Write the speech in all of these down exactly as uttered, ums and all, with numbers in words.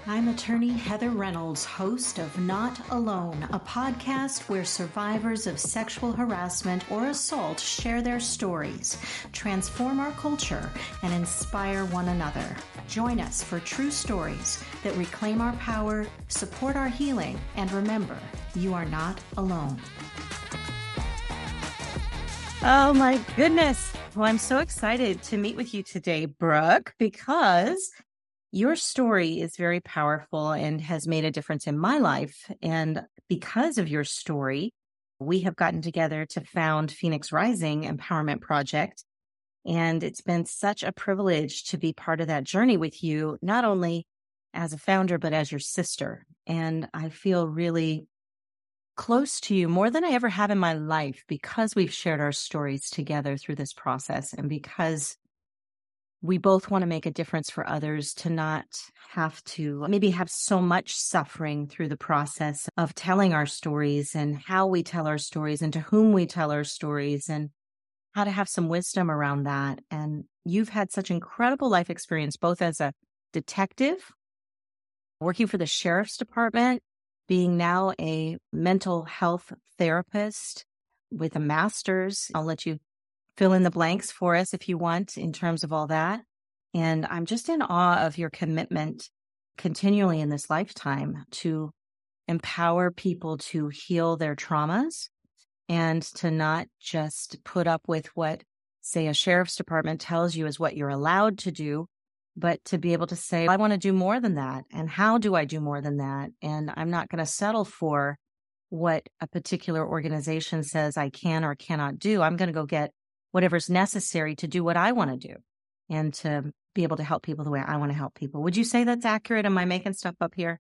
I'm attorney Heather Reynolds, host of Not Alone, a podcast where survivors of sexual harassment or assault share their stories, transform our culture, and inspire one another. Join us for true stories that reclaim our power, support our healing, and remember, you are not alone. Oh my goodness. Well, I'm so excited to meet with you today, Brooke, because your story is very powerful and has made a difference in my life. And because of your story, we have gotten together to found Phoenix Rising Empowerment Project. And it's been such a privilege to be part of that journey with you, not only as a founder, but as your sister. And I feel really close to you more than I ever have in my life because we've shared our stories together through this process and because we both want to make a difference for others to not have to maybe have so much suffering through the process of telling our stories and how we tell our stories and to whom we tell our stories and how to have some wisdom around that. And you've had such incredible life experience, both as a detective, working for the sheriff's department, being now a mental health therapist with a master's. I'll let you fill in the blanks for us if you want in terms of all that. And I'm just in awe of your commitment continually in this lifetime to empower people to heal their traumas and to not just put up with what, say, a sheriff's department tells you is what you're allowed to do, but to be able to say, I want to do more than that. And how do I do more than that? And I'm not going to settle for what a particular organization says I can or cannot do. I'm going to go get whatever's necessary to do what I want to do and to be able to help people the way I want to help people. Would you say that's accurate? Am I making stuff up here?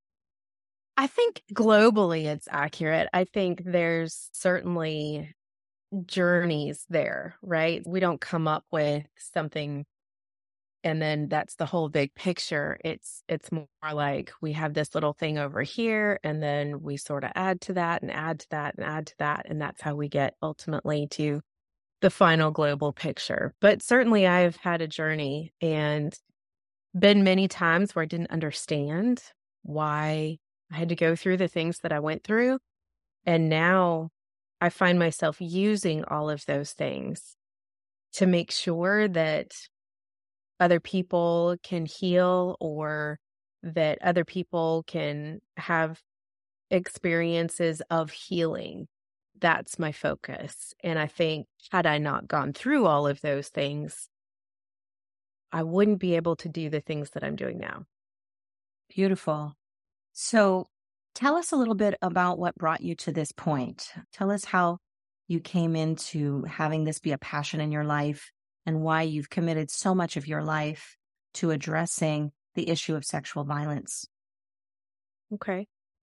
I think globally it's accurate. I think there's certainly journeys there, right? We don't come up with something and then that's the whole big picture. It's it's more like we have this little thing over here and then we sort of add to that and add to that and add to that. And that's how we get ultimately to the final global picture. But certainly I've had a journey and been many times where I didn't understand why I had to go through the things that I went through. And now I find myself using all of those things to make sure that other people can heal or that other people can have experiences of healing. That's my focus. And I think had I not gone through all of those things, I wouldn't be able to do the things that I'm doing now. Beautiful. So tell us a little bit about what brought you to this point. Tell us how you came into having this be a passion in your life and why you've committed so much of your life to addressing the issue of sexual violence. Okay.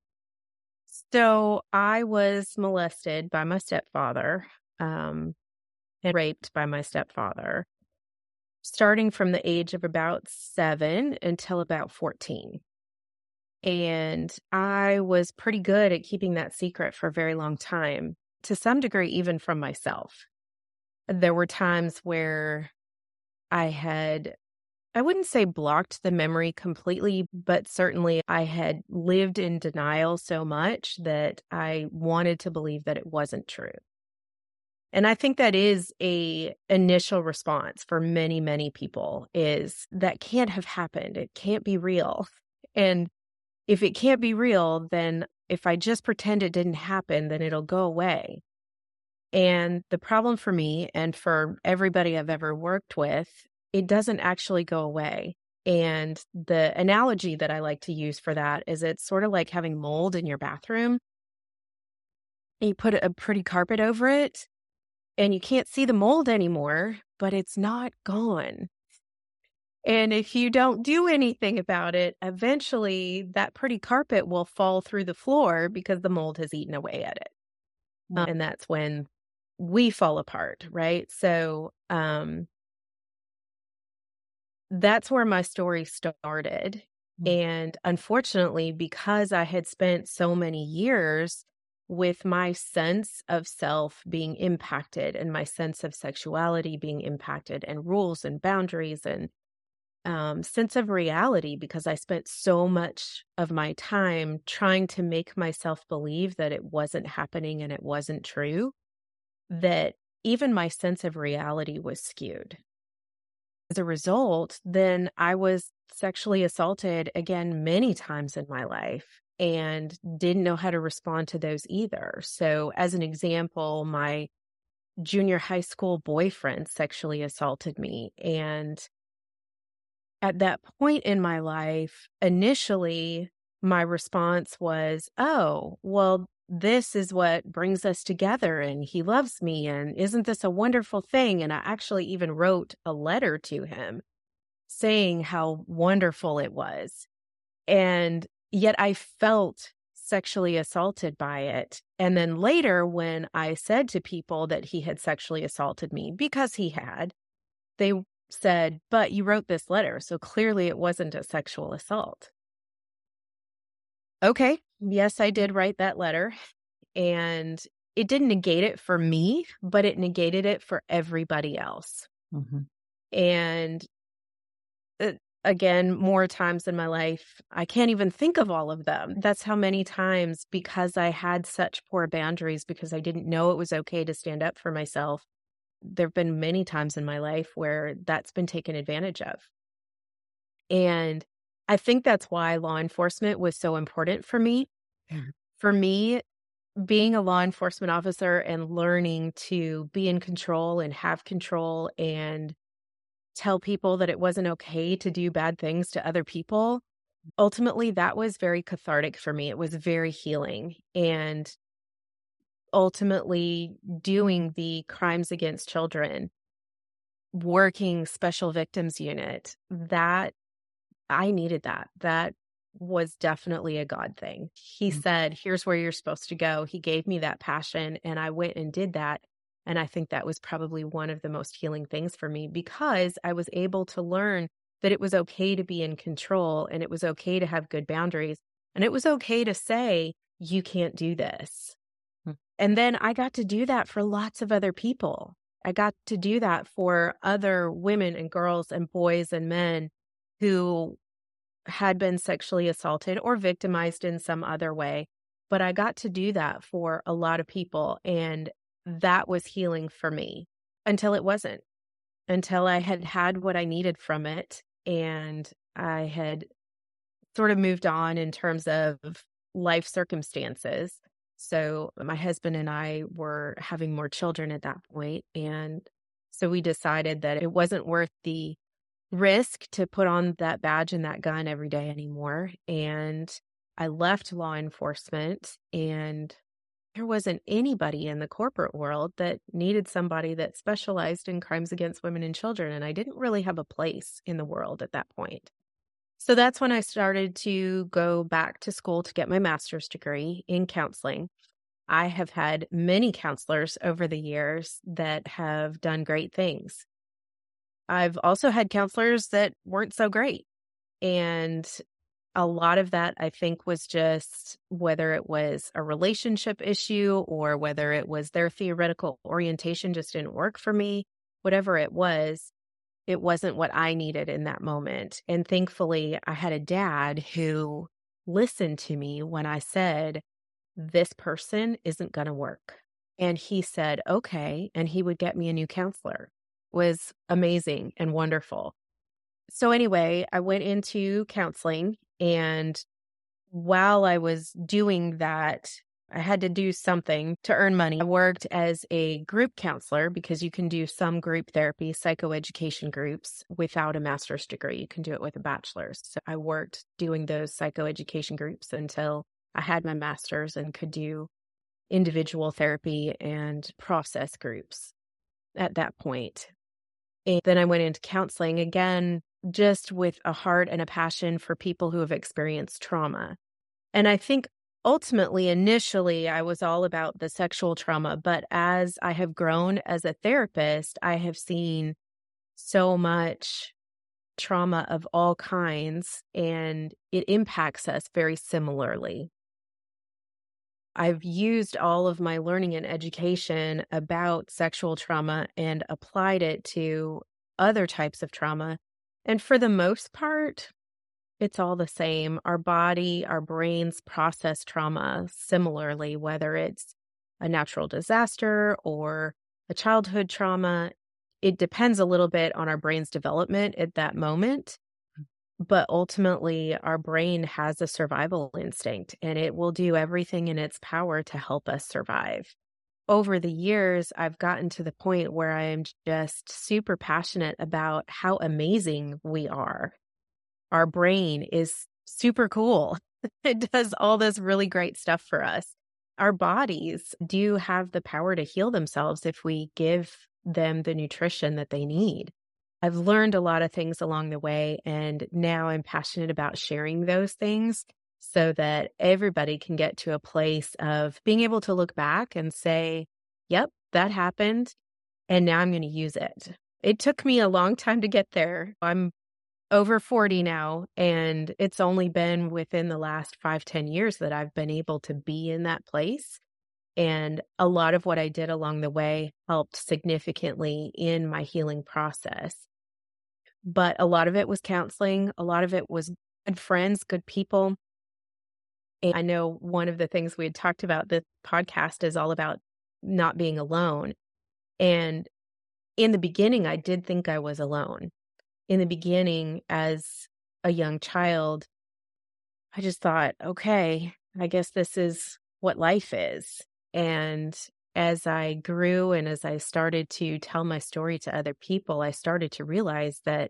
So I was molested by my stepfather, um, and raped by my stepfather, starting from the age of about seven until about fourteen. And I was pretty good at keeping that secret for a very long time, to some degree, even from myself. There were times where I had I wouldn't say blocked the memory completely, but certainly I had lived in denial so much that I wanted to believe that it wasn't true. And I think that is a initial response for many, many people is that can't have happened. It can't be real. And if it can't be real, then if I just pretend it didn't happen, then it'll go away. And the problem for me and for everybody I've ever worked with, it doesn't actually go away. And the analogy that I like to use for that is it's sort of like having mold in your bathroom. You put a pretty carpet over it and you can't see the mold anymore, but it's not gone. And if you don't do anything about it, eventually that pretty carpet will fall through the floor because the mold has eaten away at it. Yeah. Um, and that's when we fall apart, right? So, um, that's where my story started. Mm-hmm. And unfortunately, because I had spent so many years with my sense of self being impacted and my sense of sexuality being impacted and rules and boundaries and um, sense of reality because I spent so much of my time trying to make myself believe that it wasn't happening and it wasn't true, that even my sense of reality was skewed. As a result, then I was sexually assaulted again many times in my life and didn't know how to respond to those either. So, as an example, my junior high school boyfriend sexually assaulted me. And at that point in my life, initially, my response was, oh, well, this is what brings us together and he loves me. And isn't this a wonderful thing? And I actually even wrote a letter to him saying how wonderful it was. And yet I felt sexually assaulted by it. And then later, when I said to people that he had sexually assaulted me, because he had, they said, but you wrote this letter, so clearly it wasn't a sexual assault. Okay, yes, I did write that letter. And it didn't negate it for me, but it negated it for everybody else. Mm-hmm. And uh, again, more times in my life, I can't even think of all of them. That's how many times, because I had such poor boundaries, because I didn't know it was okay to stand up for myself, there have been many times in my life where that's been taken advantage of. And I think that's why law enforcement was so important for me. Yeah. For me, being a law enforcement officer and learning to be in control and have control and tell people that it wasn't okay to do bad things to other people, ultimately that was very cathartic for me. It was very healing. And ultimately doing the crimes against children, working special victims unit, that I needed that. That was definitely a God thing. He Mm. said, here's where you're supposed to go. He gave me that passion and I went and did that. And I think that was probably one of the most healing things for me because I was able to learn that it was okay to be in control and it was okay to have good boundaries. And it was okay to say, you can't do this. Mm. And then I got to do that for lots of other people. I got to do that for other women and girls and boys and men who had been sexually assaulted or victimized in some other way. But I got to do that for a lot of people. And that was healing for me until it wasn't, until I had had what I needed from it. And I had sort of moved on in terms of life circumstances. So my husband and I were having more children at that point. And so we decided that it wasn't worth the risk to put on that badge and that gun every day anymore. And I left law enforcement, and there wasn't anybody in the corporate world that needed somebody that specialized in crimes against women and children. And I didn't really have a place in the world at that point. So that's when I started to go back to school to get my master's degree in counseling. I have had many counselors over the years that have done great things. I've also had counselors that weren't so great. And a lot of that, I think, was just whether it was a relationship issue or whether it was their theoretical orientation just didn't work for me. Whatever it was, it wasn't what I needed in that moment. And thankfully, I had a dad who listened to me when I said, this person isn't going to work. And he said, okay. And he would get me a new counselor. It was amazing and wonderful. So anyway, I went into counseling, and while I was doing that, I had to do something to earn money. I worked as a group counselor because you can do some group therapy, psychoeducation groups without a master's degree. You can do it with a bachelor's. So I worked doing those psychoeducation groups until I had my master's and could do individual therapy and process groups at that point. And then I went into counseling again, just with a heart and a passion for people who have experienced trauma. And I think ultimately, initially, I was all about the sexual trauma. But as I have grown as a therapist, I have seen so much trauma of all kinds, and it impacts us very similarly. I've used all of my learning and education about sexual trauma and applied it to other types of trauma. And for the most part, it's all the same. Our body, our brains process trauma similarly, whether it's a natural disaster or a childhood trauma. It depends a little bit on our brain's development at that moment. But ultimately, our brain has a survival instinct, and it will do everything in its power to help us survive. Over the years, I've gotten to the point where I am just super passionate about how amazing we are. Our brain is super cool. It does all this really great stuff for us. Our bodies do have the power to heal themselves if we give them the nutrition that they need. I've learned a lot of things along the way, and now I'm passionate about sharing those things so that everybody can get to a place of being able to look back and say, yep, that happened, and now I'm going to use it. It took me a long time to get there. I'm over forty now, and it's only been within the last five, ten years that I've been able to be in that place. And a lot of what I did along the way helped significantly in my healing process. But a lot of it was counseling. A lot of it was good friends, good people. And I know one of the things we had talked about, this podcast is all about not being alone. And in the beginning, I did think I was alone. In the beginning, as a young child, I just thought, okay, I guess this is what life is. And as I grew and as I started to tell my story to other people, I started to realize that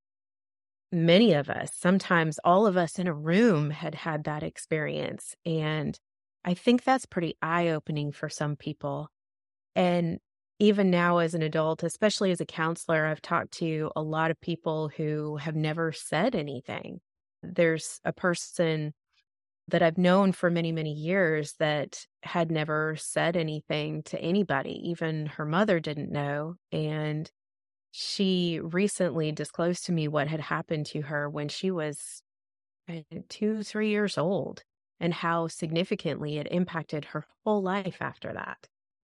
many of us, sometimes all of us in a room, had had that experience. And I think that's pretty eye-opening for some people. And even now as an adult, especially as a counselor, I've talked to a lot of people who have never said anything. There's a person that I've known for many, many years that had never said anything to anybody. Even her mother didn't know. And she recently disclosed to me what had happened to her when she was uh, two, three years old, and how significantly it impacted her whole life after that.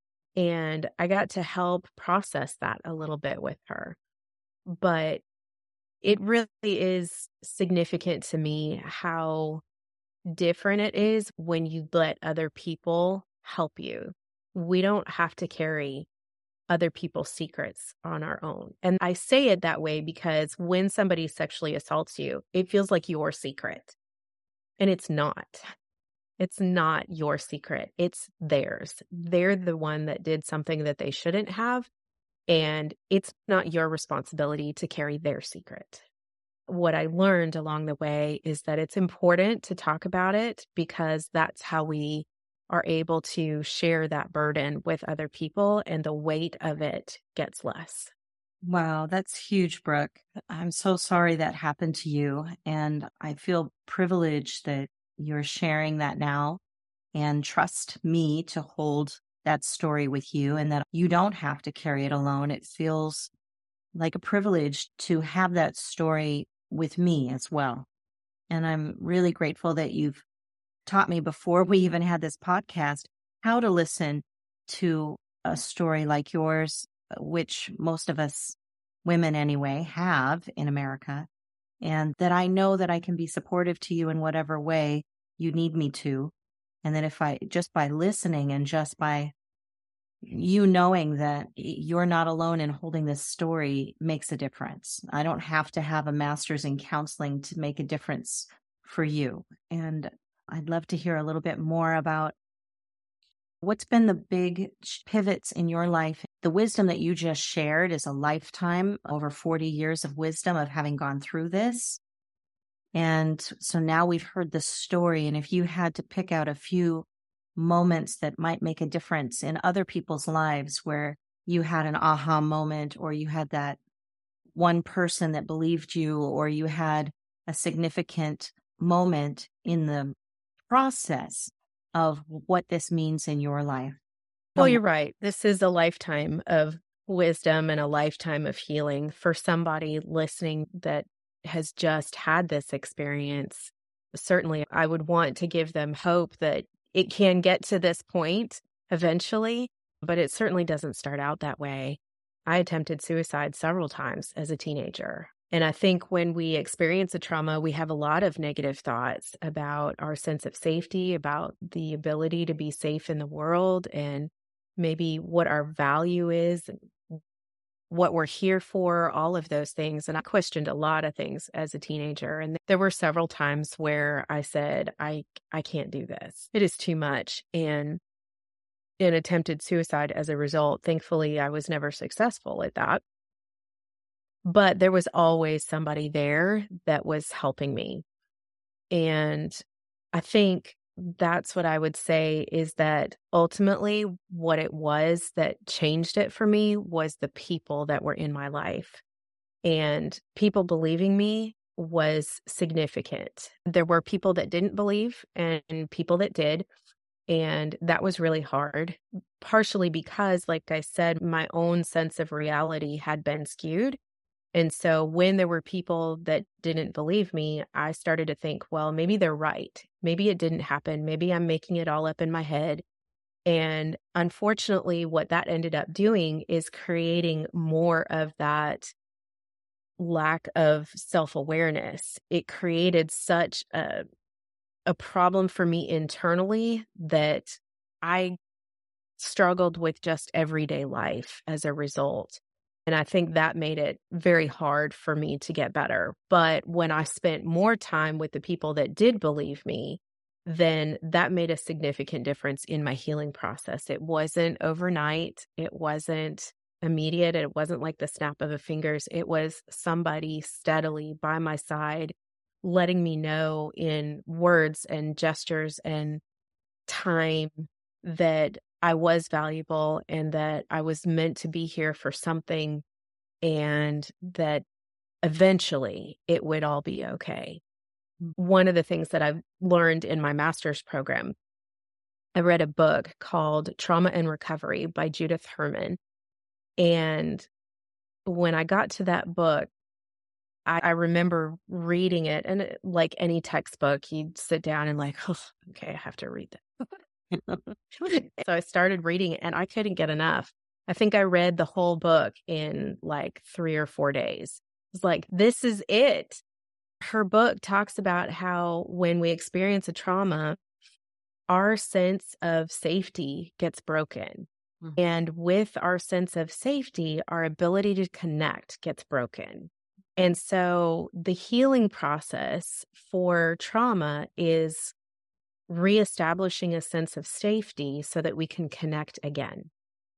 And I got to help process that a little bit with her. But it really is significant to me how different it is when you let other people help you. We don't have to carry other people's secrets on our own. And I say it that way because when somebody sexually assaults you, it feels like your secret. And it's not. It's not your secret. It's theirs. They're the one that did something that they shouldn't have. And it's not your responsibility to carry their secret. What I learned along the way is that it's important to talk about it, because that's how we are able to share that burden with other people, and the weight of it gets less. Wow, that's huge, Brooke. I'm so sorry that happened to you. And I feel privileged that you're sharing that now, and trust me to hold that story with you, and that you don't have to carry it alone. It feels like a privilege to have that story with me as well. And I'm really grateful that you've taught me, before we even had this podcast, how to listen to a story like yours, which most of us women anyway have in America, and that I know that I can be supportive to you in whatever way you need me to. And that if I, just by listening and just by you knowing that you're not alone in holding this story, makes a difference. I don't have to have a master's in counseling to make a difference for you. And I'd love to hear a little bit more about what's been the big pivots in your life. The wisdom that you just shared is a lifetime, over forty years of wisdom of having gone through this. And so now we've heard the story. And if you had to pick out a few moments that might make a difference in other people's lives, where you had an aha moment, or you had that one person that believed you, or you had a significant moment in the process of what this means in your life. Well, you're right. This is a lifetime of wisdom and a lifetime of healing for somebody listening that has just had this experience. Certainly, I would want to give them hope that it can get to this point eventually, but it certainly doesn't start out that way. I attempted suicide several times as a teenager. And I think when we experience a trauma, we have a lot of negative thoughts about our sense of safety, about the ability to be safe in the world, and maybe what our value is, and what we're here for, all of those things. And I questioned a lot of things as a teenager. And there were several times where I said, I, I can't do this. It is too much. And and attempted suicide as a result. Thankfully, I was never successful at that. But there was always somebody there that was helping me. And I think that's what I would say is that ultimately what it was that changed it for me was the people that were in my life. And people believing me was significant. There were people that didn't believe and people that did. And that was really hard, partially because, like I said, my own sense of reality had been skewed. And so when there were people that didn't believe me, I started to think, well, maybe they're right. Maybe it didn't happen. Maybe I'm making it all up in my head. And unfortunately, what that ended up doing is creating more of that lack of self-awareness. It created such a a problem for me internally that I struggled with just everyday life as a result. And I think that made it very hard for me to get better. But when I spent more time with the people that did believe me, then that made a significant difference in my healing process. It wasn't overnight. It wasn't immediate. It wasn't like the snap of a fingers. It was somebody steadily by my side, letting me know in words and gestures and time that I was valuable and that I was meant to be here for something, and that eventually it would all be okay. One of the things that I've learned in my master's program, I read a book called Trauma and Recovery by Judith Herman. And when I got to that book, I, I remember reading it, and it, like any textbook, you'd sit down and like, oh, okay, I have to read that. So I started reading it and I couldn't get enough. I think I read the whole book in like three or four days. It's like, this is it. Her book talks about how when we experience a trauma, our sense of safety gets broken. Mm-hmm. And with our sense of safety, our ability to connect gets broken. And so the healing process for trauma is reestablishing a sense of safety so that we can connect again.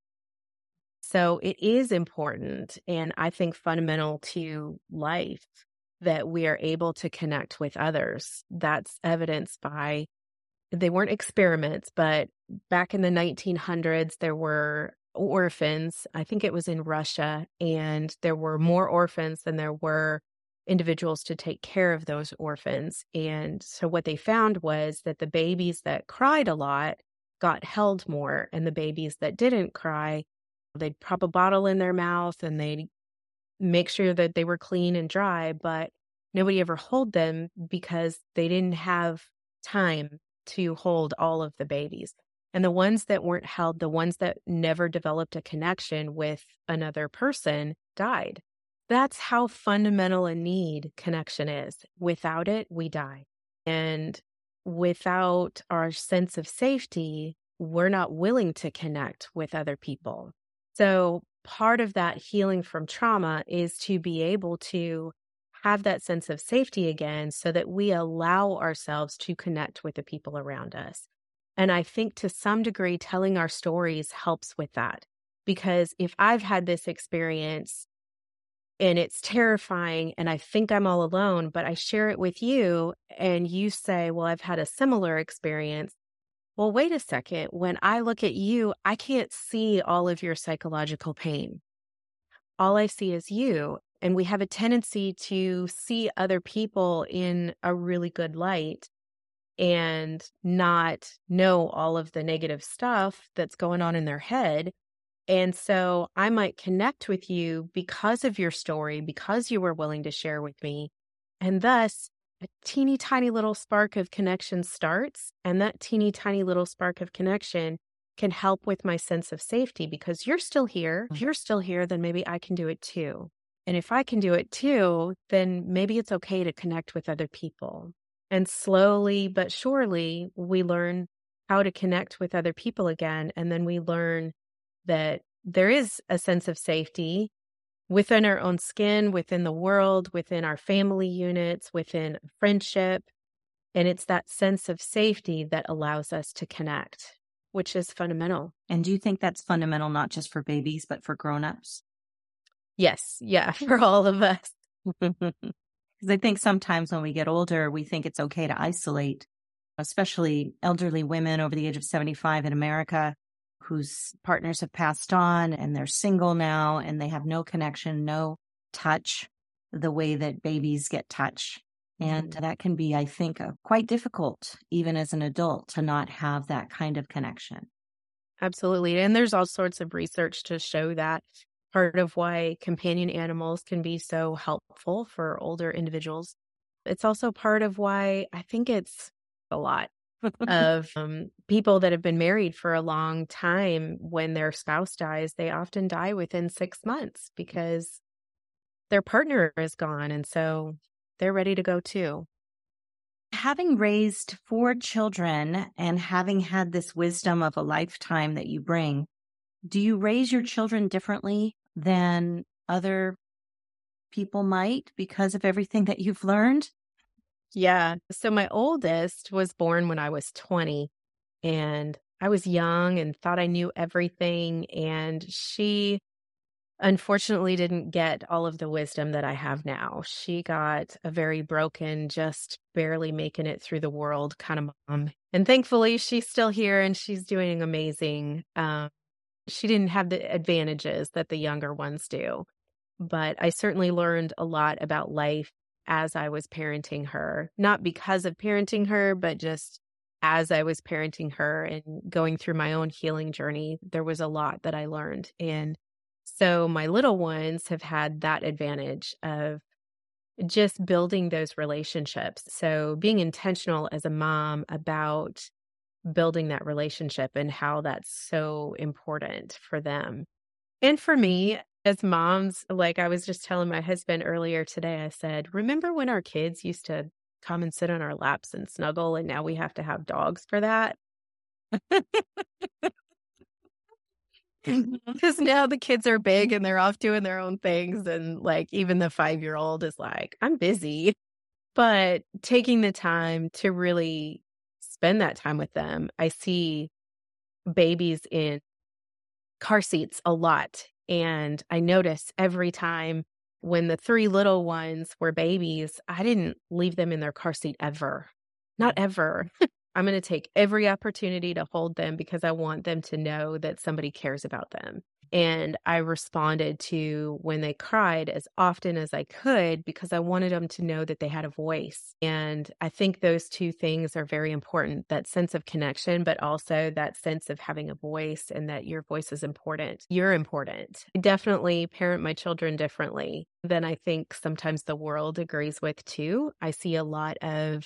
So it is important, and I think fundamental to life, that we are able to connect with others. That's evidenced by, they weren't experiments, but back in the nineteen hundreds, there were orphans. I think it was in Russia, and there were more orphans than there were individuals to take care of those orphans. And so what they found was that the babies that cried a lot got held more, and the babies that didn't cry, they'd prop a bottle in their mouth and they'd make sure that they were clean and dry, but nobody ever held them because they didn't have time to hold all of the babies. And the ones that weren't held, the ones that never developed a connection with another person, died. That's how fundamental a need connection is. Without it, we die. And without our sense of safety, we're not willing to connect with other people. So part of that healing from trauma is to be able to have that sense of safety again so that we allow ourselves to connect with the people around us. And I think to some degree, telling our stories helps with that. Because if I've had this experience and it's terrifying and I think I'm all alone, but I share it with you and you say, well, I've had a similar experience. Well, wait a second. When I look at you, I can't see all of your psychological pain. All I see is you. And we have a tendency to see other people in a really good light and not know all of the negative stuff that's going on in their head. And so I might connect with you because of your story, because you were willing to share with me. And thus, a teeny tiny little spark of connection starts. And that teeny tiny little spark of connection can help with my sense of safety because you're still here. If you're still here, then maybe I can do it too. And if I can do it too, then maybe it's okay to connect with other people. And slowly but surely, we learn how to connect with other people again. And then we learn that there is a sense of safety within our own skin, within the world, within our family units, within friendship. And it's that sense of safety that allows us to connect, which is fundamental. And do you think that's fundamental, not just for babies, but for grown-ups? Yes. Yeah. For all of us. Because I think sometimes when we get older, we think it's okay to isolate, especially elderly women over the age of seventy-five in America whose partners have passed on and they're single now and they have no connection, no touch the way that babies get touch. And Mhm. that can be, I think, uh, quite difficult, even as an adult, to not have that kind of connection. Absolutely. And there's all sorts of research to show that part of why companion animals can be so helpful for older individuals. It's also part of why I think it's a lot of um, people that have been married for a long time. When their spouse dies, they often die within six months because their partner is gone. And so they're ready to go too. Having raised four children and having had this wisdom of a lifetime that you bring, do you raise your children differently than other people might because of everything that you've learned? Yeah. So my oldest was born when I was twenty, and I was young and thought I knew everything. And she unfortunately didn't get all of the wisdom that I have now. She got a very broken, just barely making it through the world kind of mom. And thankfully, she's still here and she's doing amazing. Um, she didn't have the advantages that the younger ones do, but I certainly learned a lot about life as I was parenting her, not because of parenting her, but just as I was parenting her and going through my own healing journey. There was a lot that I learned. And so my little ones have had that advantage of just building those relationships. So being intentional as a mom about building that relationship and how that's so important for them. And for me, as moms, like I was just telling my husband earlier today, I said, remember when our kids used to come and sit on our laps and snuggle, and now we have to have dogs for that? Because now the kids are big and they're off doing their own things. And like even the five year old is like, I'm busy. But taking the time to really spend that time with them, I see babies in car seats a lot. And I notice every time when the three little ones were babies, I didn't leave them in their car seat ever. Not ever. I'm going to take every opportunity to hold them because I want them to know that somebody cares about them. And I responded to when they cried as often as I could because I wanted them to know that they had a voice. And I think those two things are very important, that sense of connection, but also that sense of having a voice and that your voice is important. You're important. I definitely parent my children differently than I think sometimes the world agrees with too. I see a lot of,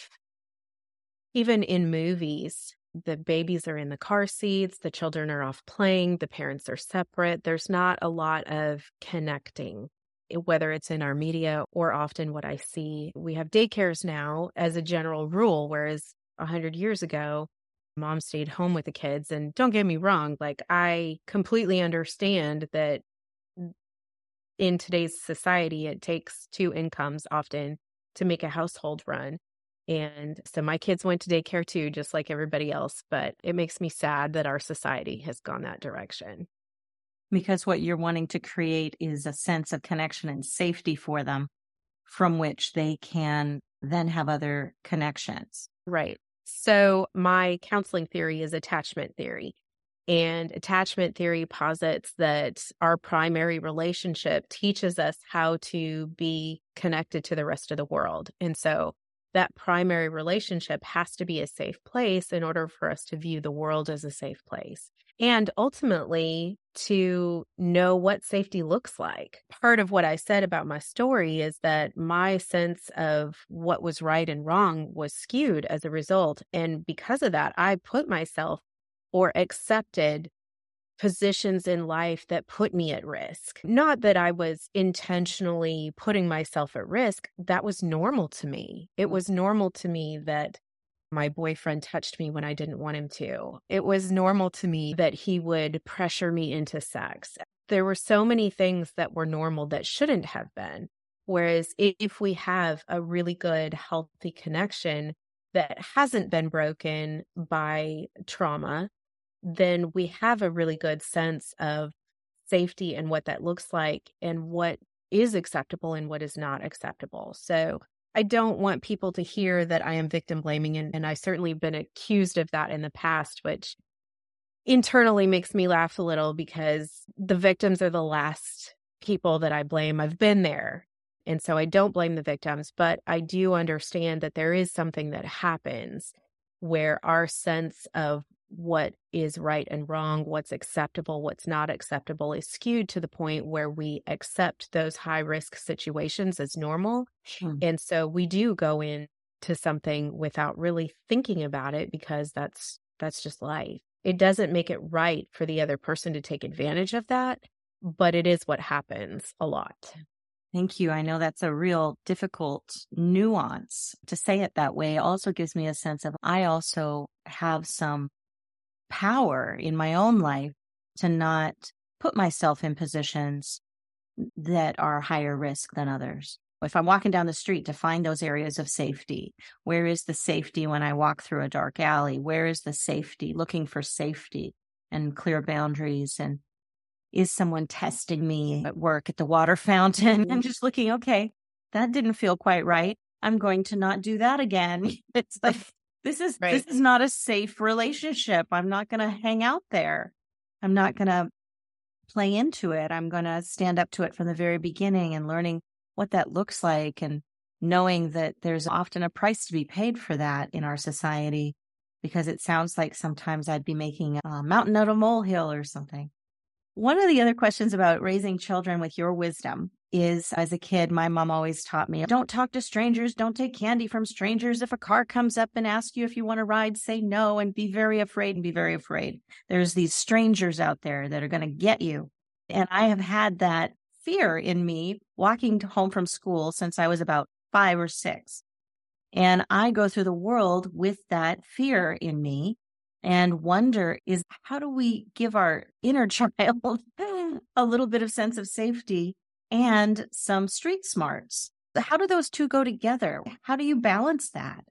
even in movies, the babies are in the car seats, the children are off playing, the parents are separate. There's not a lot of connecting, whether it's in our media or often what I see. We have daycares now as a general rule, whereas a hundred years ago, mom stayed home with the kids. And don't get me wrong, like I completely understand that in today's society, it takes two incomes often to make a household run. And so my kids went to daycare too, just like everybody else. But it makes me sad that our society has gone that direction. Because what you're wanting to create is a sense of connection and safety for them from which they can then have other connections. Right. So my counseling theory is attachment theory. And attachment theory posits that our primary relationship teaches us how to be connected to the rest of the world. And so that primary relationship has to be a safe place in order for us to view the world as a safe place. And ultimately, to know what safety looks like. Part of what I said about my story is that my sense of what was right and wrong was skewed as a result. And because of that, I put myself or accepted positions in life that put me at risk. Not that I was intentionally putting myself at risk. That was normal to me. It was normal to me that my boyfriend touched me when I didn't want him to. It was normal to me that he would pressure me into sex. There were so many things that were normal that shouldn't have been. Whereas if we have a really good, healthy connection that hasn't been broken by trauma, then we have a really good sense of safety and what that looks like and what is acceptable and what is not acceptable. So I don't want people to hear that I am victim blaming, and, and I certainly have been accused of that in the past, which internally makes me laugh a little because the victims are the last people that I blame. I've been there. And so I don't blame the victims, but I do understand that there is something that happens where our sense of what is right and wrong, what's acceptable, what's not acceptable is skewed to the point where we accept those high risk situations as normal. Hmm. And so we do go into something without really thinking about it because that's that's just life. It doesn't make it right for the other person to take advantage of that, but it is what happens a lot. Thank you. I know that's a real difficult nuance to say it that way. It also gives me a sense of I also have some power in my own life to not put myself in positions that are higher risk than others. If I'm walking down the street, to find those areas of safety. Where is the safety when I walk through a dark alley? Where is the safety? Looking for safety and clear boundaries. And is someone testing me at work at the water fountain? I'm just looking, okay, that didn't feel quite right. I'm going to not do that again. It's like, this is, Right. this is not a safe relationship. I'm not going to hang out there. I'm not going to play into it. I'm going to stand up to it from the very beginning and learning what that looks like and knowing that there's often a price to be paid for that in our society, because it sounds like sometimes I'd be making a mountain out of a molehill or something. One of the other questions about raising children with your wisdom is, as a kid, my mom always taught me, don't talk to strangers, don't take candy from strangers. If a car comes up and asks you if you want to ride, say no and be very afraid and be very afraid. There's these strangers out there that are going to get you. And I have had that fear in me walking home from school since I was about five or six. And I go through the world with that fear in me. And wonder is, how do we give our inner child a little bit of sense of safety and some street smarts? How do those two go together? How do you balance that?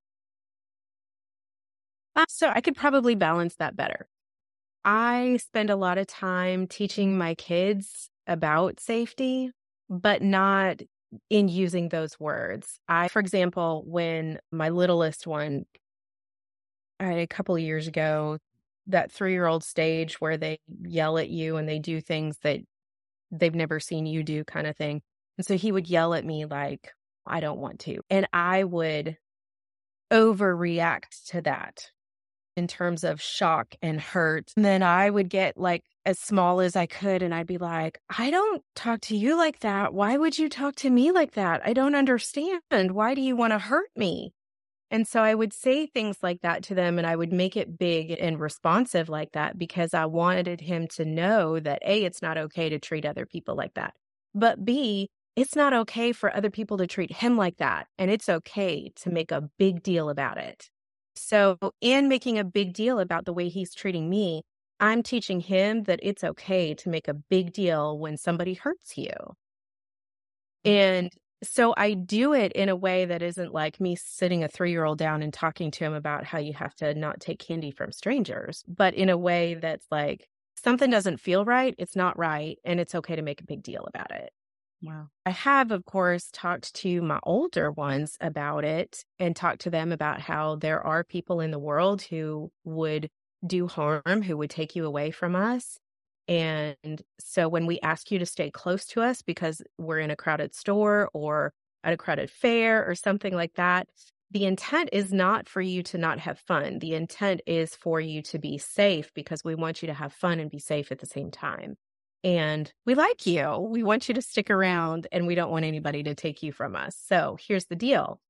Uh, so I could probably balance that better. I spend a lot of time teaching my kids about safety, but not in using those words. I, for example, when my littlest one, a couple of years ago, that three-year-old stage where they yell at you and they do things that they've never seen you do, kind of thing. And so he would yell at me like, I don't want to. And I would overreact to that in terms of shock and hurt. And then I would get like as small as I could. And I'd be like, I don't talk to you like that. Why would you talk to me like that? I don't understand. Why do you want to hurt me? And so I would say things like that to them, and I would make it big and responsive like that because I wanted him to know that A, it's not okay to treat other people like that. But B, it's not okay for other people to treat him like that. And it's okay to make a big deal about it. So in making a big deal about the way he's treating me, I'm teaching him that it's okay to make a big deal when somebody hurts you. And so I do it in a way that isn't like me sitting a three-year-old down and talking to him about how you have to not take candy from strangers, but in a way that's like, something doesn't feel right, it's not right, and it's okay to make a big deal about it. Wow. I have, of course, talked to my older ones about it and talked to them about how there are people in the world who would do harm, who would take you away from us. And so when we ask you to stay close to us because we're in a crowded store or at a crowded fair or something like that, the intent is not for you to not have fun. The intent is for you to be safe because we want you to have fun and be safe at the same time. And we like you. We want you to stick around and we don't want anybody to take you from us. So here's the deal.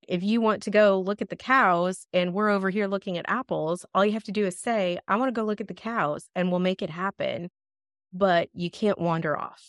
If you want to go look at the cows and we're over here looking at apples, all you have to do is say, I want to go look at the cows, and we'll make it happen. But you can't wander off.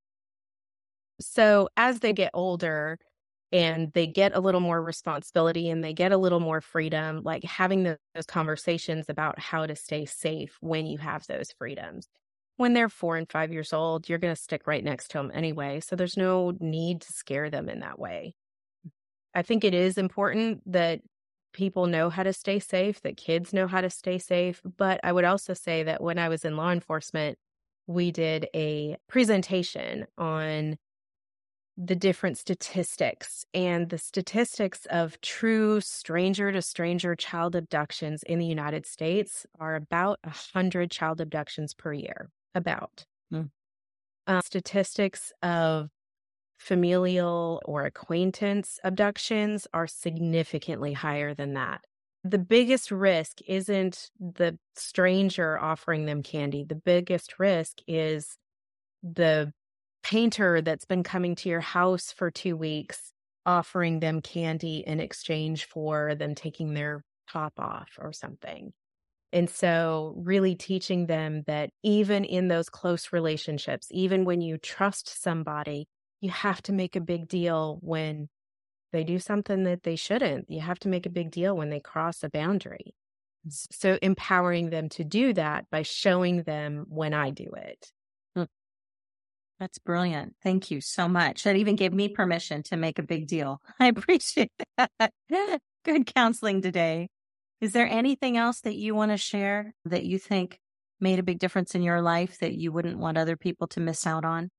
So as they get older and they get a little more responsibility and they get a little more freedom, like having those, those conversations about how to stay safe when you have those freedoms. When they're four and five years old, you're going to stick right next to them anyway. So there's no need to scare them in that way. I think it is important that people know how to stay safe, that kids know how to stay safe. But I would also say that when I was in law enforcement, we did a presentation on the different statistics, and the statistics of true stranger to stranger child abductions in the United States are about one hundred child abductions per year, about. Mm. Uh, statistics of familial or acquaintance abductions are significantly higher than that. The biggest risk isn't the stranger offering them candy. The biggest risk is the painter that's been coming to your house for two weeks offering them candy in exchange for them taking their top off or something. And so really teaching them that even in those close relationships, even when you trust somebody, you have to make a big deal when they do something that they shouldn't. You have to make a big deal when they cross a boundary. So empowering them to do that by showing them when I do it. That's brilliant. Thank you so much. That even gave me permission to make a big deal. I appreciate that. Good counseling today. Is there anything else that you want to share that you think made a big difference in your life that you wouldn't want other people to miss out on?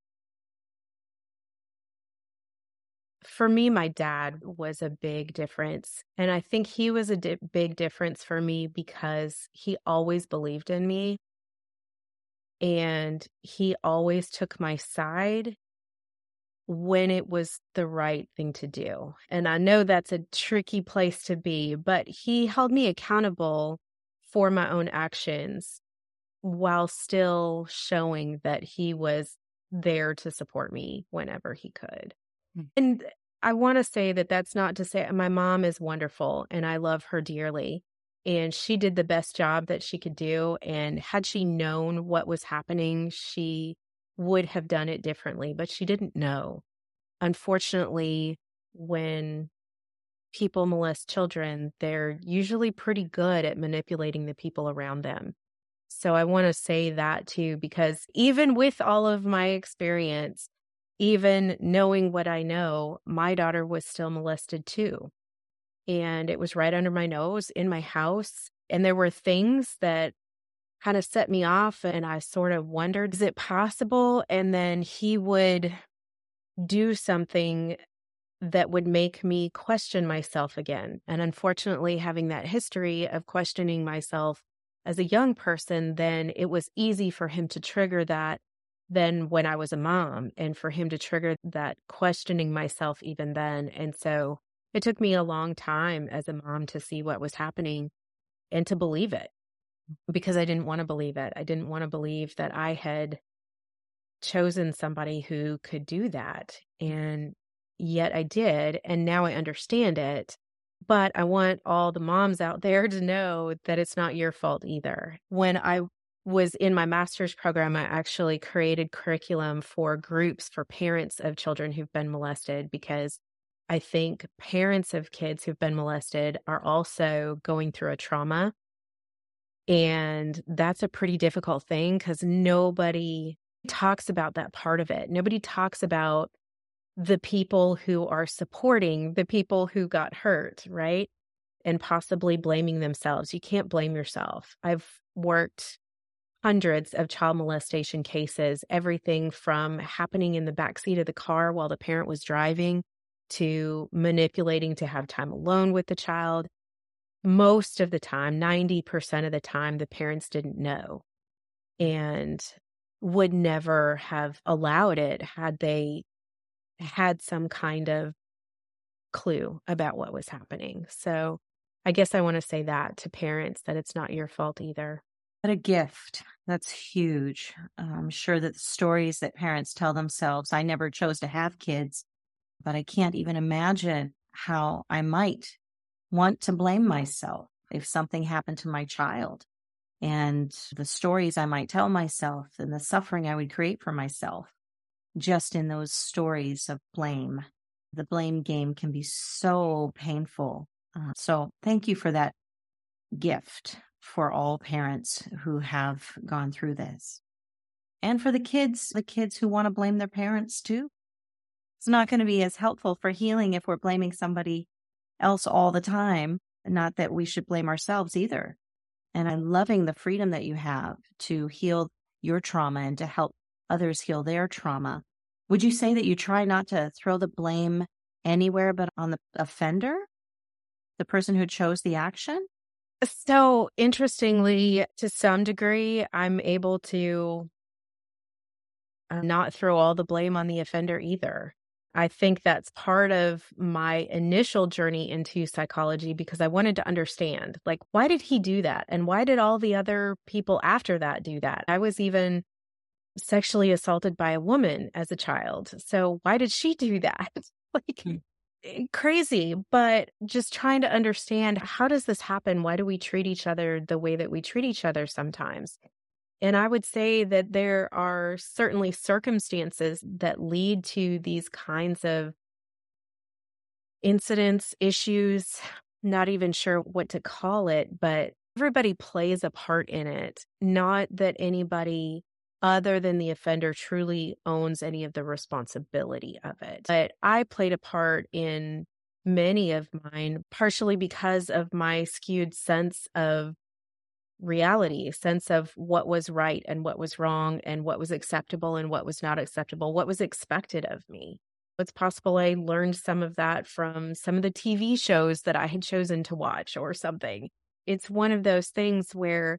For me, my dad was a big difference. And I think he was a di- big difference for me because he always believed in me. And he always took my side when it was the right thing to do. And I know that's a tricky place to be, but he held me accountable for my own actions while still showing that he was there to support me whenever he could. Mm. And I want to say that that's not to say my mom is wonderful and I love her dearly. And she did the best job that she could do. And had she known what was happening, she would have done it differently, but she didn't know. Unfortunately, when people molest children, they're usually pretty good at manipulating the people around them. So I want to say that too, because even with all of my experience, even knowing what I know, my daughter was still molested too. And it was right under my nose in my house. And there were things that kind of set me off. And I sort of wondered, is it possible? And then he would do something that would make me question myself again. And unfortunately, having that history of questioning myself as a young person, then it was easy for him to trigger that then when I was a mom, and for him to trigger that questioning myself even then. And so it took me a long time as a mom to see what was happening and to believe it, because I didn't want to believe it. I didn't want to believe that I had chosen somebody who could do that. And yet I did. And now I understand it. But I want all the moms out there to know that it's not your fault either. When I was in my master's program, I actually created curriculum for groups for parents of children who've been molested, because I think parents of kids who've been molested are also going through a trauma. And that's a pretty difficult thing because nobody talks about that part of it. Nobody talks about the people who are supporting the people who got hurt, right? And possibly blaming themselves. You can't blame yourself. I've worked hundreds of child molestation cases, everything from happening in the backseat of the car while the parent was driving to manipulating to have time alone with the child. Most of the time, ninety percent of the time, the parents didn't know and would never have allowed it had they had some kind of clue about what was happening. So I guess I want to say that to parents, that it's not your fault either. What a gift. That's huge. I'm sure that the stories that parents tell themselves, I never chose to have kids, but I can't even imagine how I might want to blame myself if something happened to my child, and the stories I might tell myself and the suffering I would create for myself just in those stories of blame. The blame game can be so painful. Uh, so thank you for that gift for all parents who have gone through this. And for the kids, the kids who want to blame their parents too. It's not going to be as helpful for healing if we're blaming somebody else all the time. Not that we should blame ourselves either. And I'm loving the freedom that you have to heal your trauma and to help others heal their trauma. Would you say that you try not to throw the blame anywhere but on the offender, the person who chose the action? So interestingly, to some degree, I'm able to uh, not throw all the blame on the offender either. I think that's part of my initial journey into psychology because I wanted to understand, like, why did he do that? And why did all the other people after that do that? I was even sexually assaulted by a woman as a child. So why did she do that? like Hmm. crazy, but just trying to understand, how does this happen? Why do we treat each other the way that we treat each other sometimes? And I would say that there are certainly circumstances that lead to these kinds of incidents, issues, not even sure what to call it, but everybody plays a part in it. Not that anybody other than the offender truly owns any of the responsibility of it. But I played a part in many of mine, partially because of my skewed sense of reality, sense of what was right and what was wrong and what was acceptable and what was not acceptable, what was expected of me. It's possible I learned some of that from some of the T V shows that I had chosen to watch or something. It's one of those things where,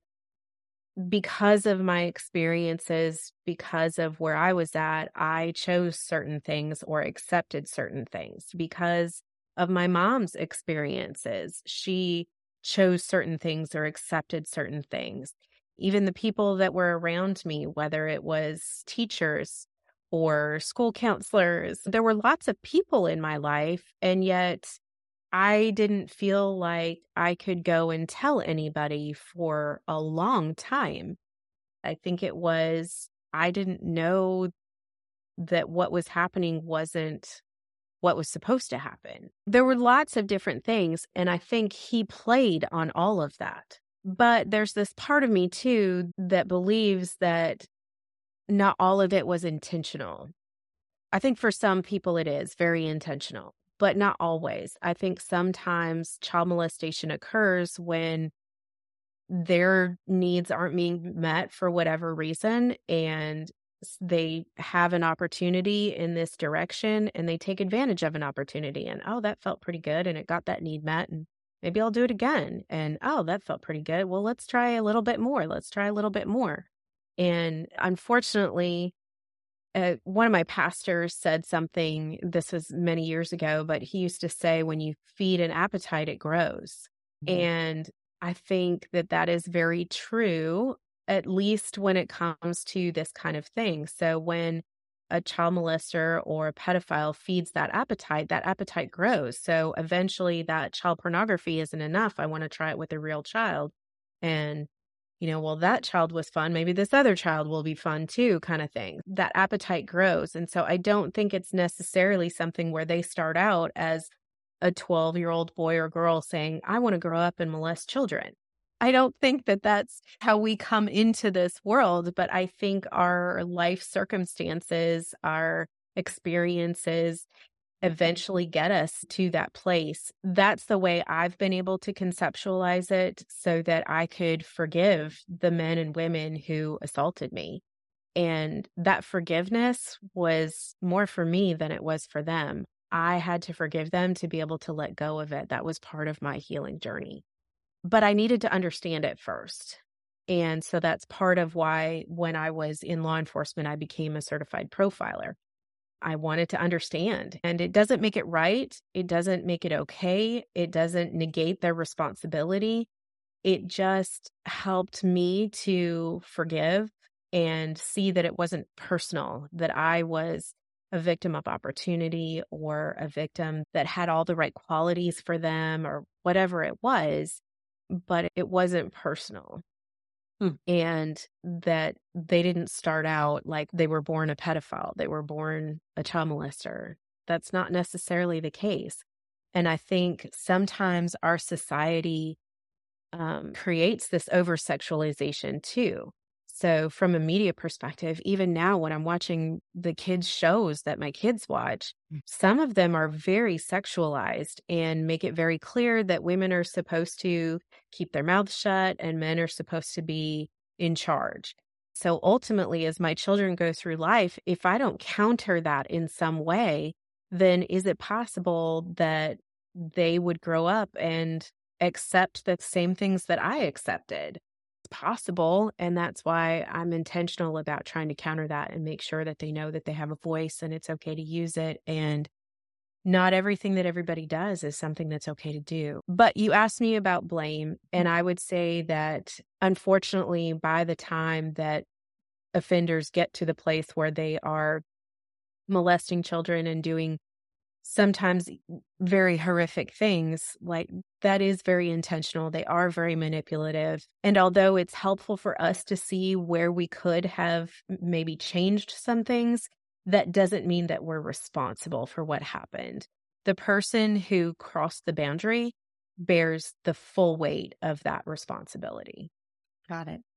because of my experiences, because of where I was at, I chose certain things or accepted certain things. Because of my mom's experiences, she chose certain things or accepted certain things. Even the people that were around me, whether it was teachers or school counselors, there were lots of people in my life, and yet I didn't feel like I could go and tell anybody for a long time. I think it was, I didn't know that what was happening wasn't what was supposed to happen. There were lots of different things, and I think he played on all of that. But there's this part of me too that believes that not all of it was intentional. I think for some people it is very intentional, but not always. I think sometimes child molestation occurs when their needs aren't being met for whatever reason, and they have an opportunity in this direction and they take advantage of an opportunity, and oh, that felt pretty good and it got that need met, and maybe I'll do it again. And oh, that felt pretty good. Well, let's try a little bit more. Let's try a little bit more. And unfortunately, uh, one of my pastors said something, this was many years ago, but he used to say, when you feed an appetite, it grows. Mm-hmm. And I think that that is very true, at least when it comes to this kind of thing. So when a child molester or a pedophile feeds that appetite, that appetite grows. So eventually that child pornography isn't enough. I want to try it with a real child. And, you know, well, that child was fun. Maybe this other child will be fun too, kind of thing. That appetite grows. And so I don't think it's necessarily something where they start out as a twelve-year-old boy or girl saying, I want to grow up and molest children. I don't think that that's how we come into this world, but I think our life circumstances, our experiences eventually get us to that place. That's the way I've been able to conceptualize it, so that I could forgive the men and women who assaulted me. And that forgiveness was more for me than it was for them. I had to forgive them to be able to let go of it. That was part of my healing journey. But I needed to understand it first. And so that's part of why when I was in law enforcement, I became a certified profiler. I wanted to understand. And it doesn't make it right. It doesn't make it okay. It doesn't negate their responsibility. It just helped me to forgive and see that it wasn't personal, that I was a victim of opportunity or a victim that had all the right qualities for them or whatever it was, but it wasn't personal. Hmm. And that they didn't start out like they were born a pedophile, they were born a child molester. That's not necessarily the case. And I think sometimes our society um, creates this over sexualization too. So, from a media perspective, even now when I'm watching the kids' shows that my kids watch, some of them are very sexualized and make it very clear that women are supposed to keep their mouths shut and men are supposed to be in charge. So, ultimately, as my children go through life, if I don't counter that in some way, then is it possible that they would grow up and accept the same things that I accepted? Possible. And that's why I'm intentional about trying to counter that and make sure that they know that they have a voice and it's okay to use it. And not everything that everybody does is something that's okay to do. But you asked me about blame. And I would say that unfortunately, by the time that offenders get to the place where they are molesting children and doing sometimes very horrific things, like that is very intentional. They are very manipulative. And although it's helpful for us to see where we could have maybe changed some things, that doesn't mean that we're responsible for what happened. The person who crossed the boundary bears the full weight of that responsibility. Got it.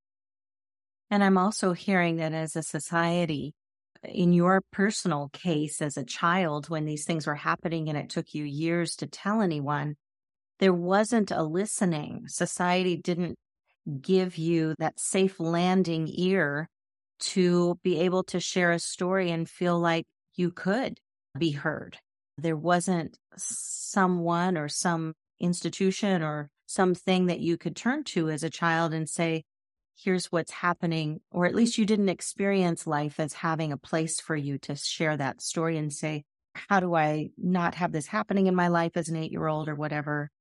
And I'm also hearing that as a society, in your personal case as a child, when these things were happening and it took you years to tell anyone, there wasn't a listening. Society didn't give you that safe landing ear to be able to share a story and feel like you could be heard. There wasn't someone or some institution or something that you could turn to as a child and say, here's what's happening, or at least you didn't experience life as having a place for you to share that story and say, how do I not have this happening in my life as an eight-year-old or whatever?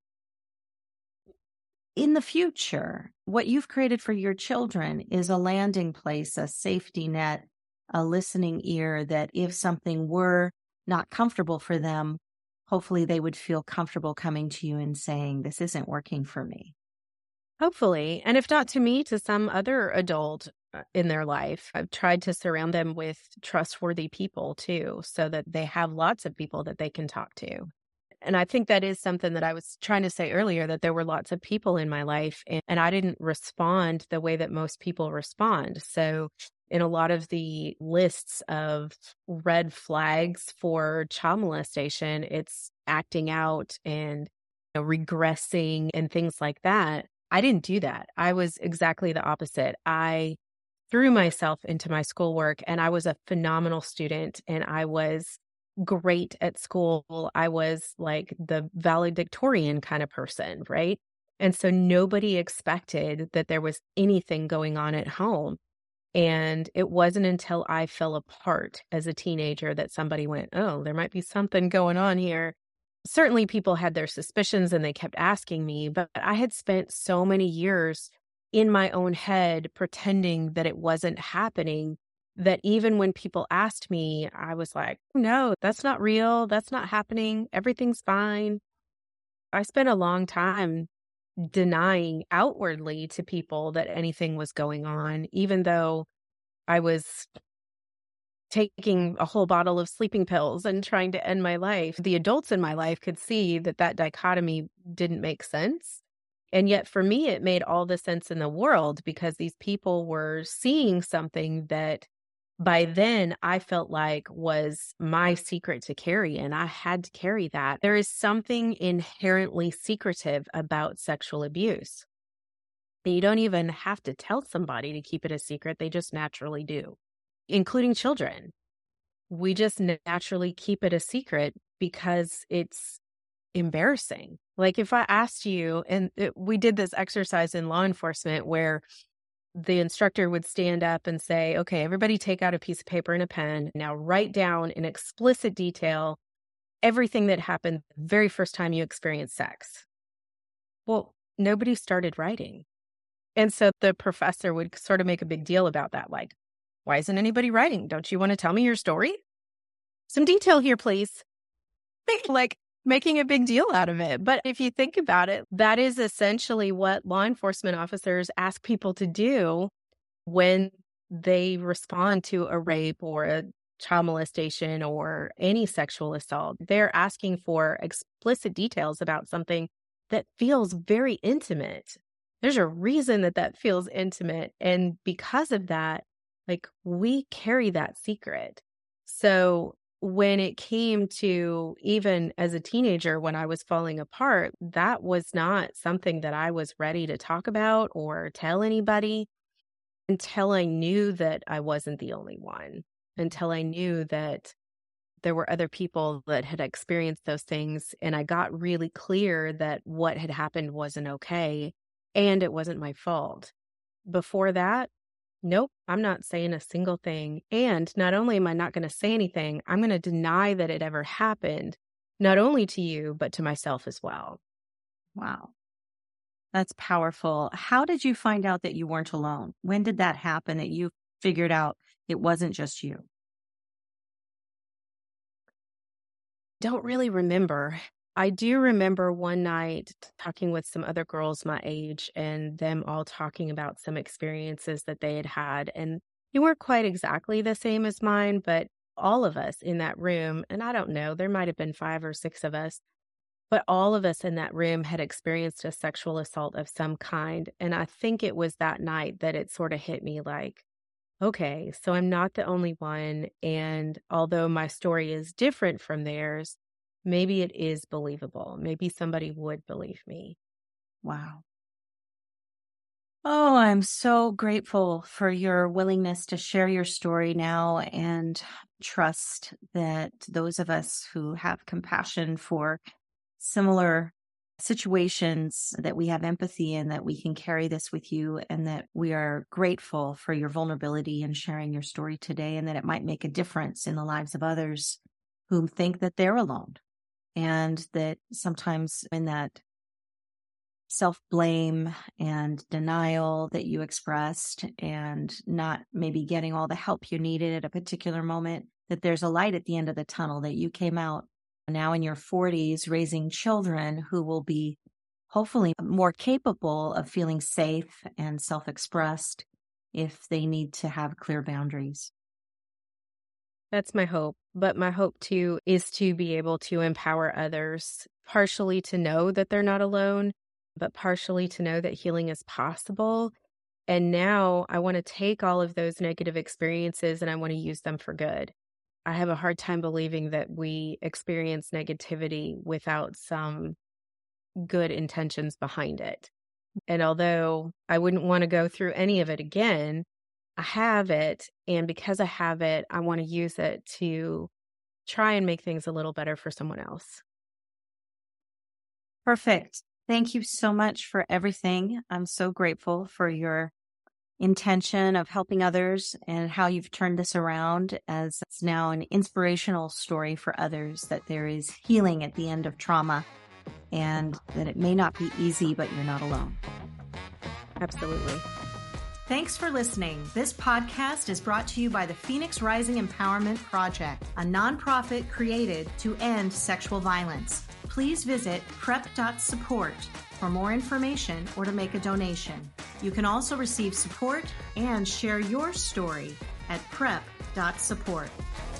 In the future, what you've created for your children is a landing place, a safety net, a listening ear that if something were not comfortable for them, hopefully they would feel comfortable coming to you and saying, this isn't working for me. Hopefully. And if not to me, to some other adult in their life. I've tried to surround them with trustworthy people too, so that they have lots of people that they can talk to. And I think that is something that I was trying to say earlier, that there were lots of people in my life and, and I didn't respond the way that most people respond. So in a lot of the lists of red flags for child molestation, it's acting out and you know, regressing and things like that. I didn't do that. I was exactly the opposite. I threw myself into my schoolwork and I was a phenomenal student and I was great at school. I was like the valedictorian kind of person, right? And so nobody expected that there was anything going on at home. And it wasn't until I fell apart as a teenager that somebody went, oh, there might be something going on here. Certainly people had their suspicions and they kept asking me, but I had spent so many years in my own head pretending that it wasn't happening that even when people asked me, I was like, no, that's not real. That's not happening. Everything's fine. I spent a long time denying outwardly to people that anything was going on, even though I was taking a whole bottle of sleeping pills and trying to end my life. The adults in my life could see that that dichotomy didn't make sense. And yet for me, it made all the sense in the world because these people were seeing something that by then I felt like was my secret to carry, and I had to carry that. There is something inherently secretive about sexual abuse. You don't even have to tell somebody to keep it a secret. They just naturally do, including children. We just naturally keep it a secret because it's embarrassing. Like if I asked you, and it, we did this exercise in law enforcement where the instructor would stand up and say, okay, everybody take out a piece of paper and a pen. Now write down in explicit detail everything that happened the very first time you experienced sex. Well, nobody started writing. And so the professor would sort of make a big deal about that. Like, why isn't anybody writing? Don't you want to tell me your story? some detail here, please. Like making a big deal out of it. But if you think about it, that is essentially what law enforcement officers ask people to do when they respond to a rape or a child molestation or any sexual assault. They're asking for explicit details about something that feels very intimate. There's a reason that that feels intimate. And because of that, like we carry that secret. So when it came to even as a teenager, when I was falling apart, that was not something that I was ready to talk about or tell anybody until I knew that I wasn't the only one, until I knew that there were other people that had experienced those things. And I got really clear that what had happened wasn't okay and it wasn't my fault. Before that, nope, I'm not saying a single thing. And not only am I not going to say anything, I'm going to deny that it ever happened, not only to you, but to myself as well. Wow. That's powerful. How did you find out that you weren't alone? When did that happen, that you figured out it wasn't just you? Don't really remember. I do remember one night talking with some other girls my age and them all talking about some experiences that they had had. And they weren't quite exactly the same as mine, but all of us in that room, and I don't know, there might have been five or six of us, but all of us in that room had experienced a sexual assault of some kind. And I think it was that night that it sort of hit me like, okay, so I'm not the only one. And although my story is different from theirs, maybe it is believable. Maybe somebody would believe me. Wow. Oh, I'm so grateful for your willingness to share your story now and trust that those of us who have compassion for similar situations, that we have empathy and that we can carry this with you, and that we are grateful for your vulnerability and sharing your story today, and that it might make a difference in the lives of others who think that they're alone. And that sometimes in that self-blame and denial that you expressed and not maybe getting all the help you needed at a particular moment, that there's a light at the end of the tunnel, that you came out now in your forties raising children who will be hopefully more capable of feeling safe and self-expressed if they need to have clear boundaries. That's my hope. But my hope too is to be able to empower others, partially to know that they're not alone, but partially to know that healing is possible. And now I want to take all of those negative experiences and I want to use them for good. I have a hard time believing that we experience negativity without some good intentions behind it. And although I wouldn't want to go through any of it again, I have it. And because I have it, I want to use it to try and make things a little better for someone else. Perfect. Thank you so much for everything. I'm so grateful for your intention of helping others and how you've turned this around as it's now an inspirational story for others, that there is healing at the end of trauma and that it may not be easy, but you're not alone. Absolutely. Thanks for listening. This podcast is brought to you by the Phoenix Rising Empowerment Project, a nonprofit created to end sexual violence. Please visit prep dot support for more information or to make a donation. You can also receive support and share your story at prep dot support.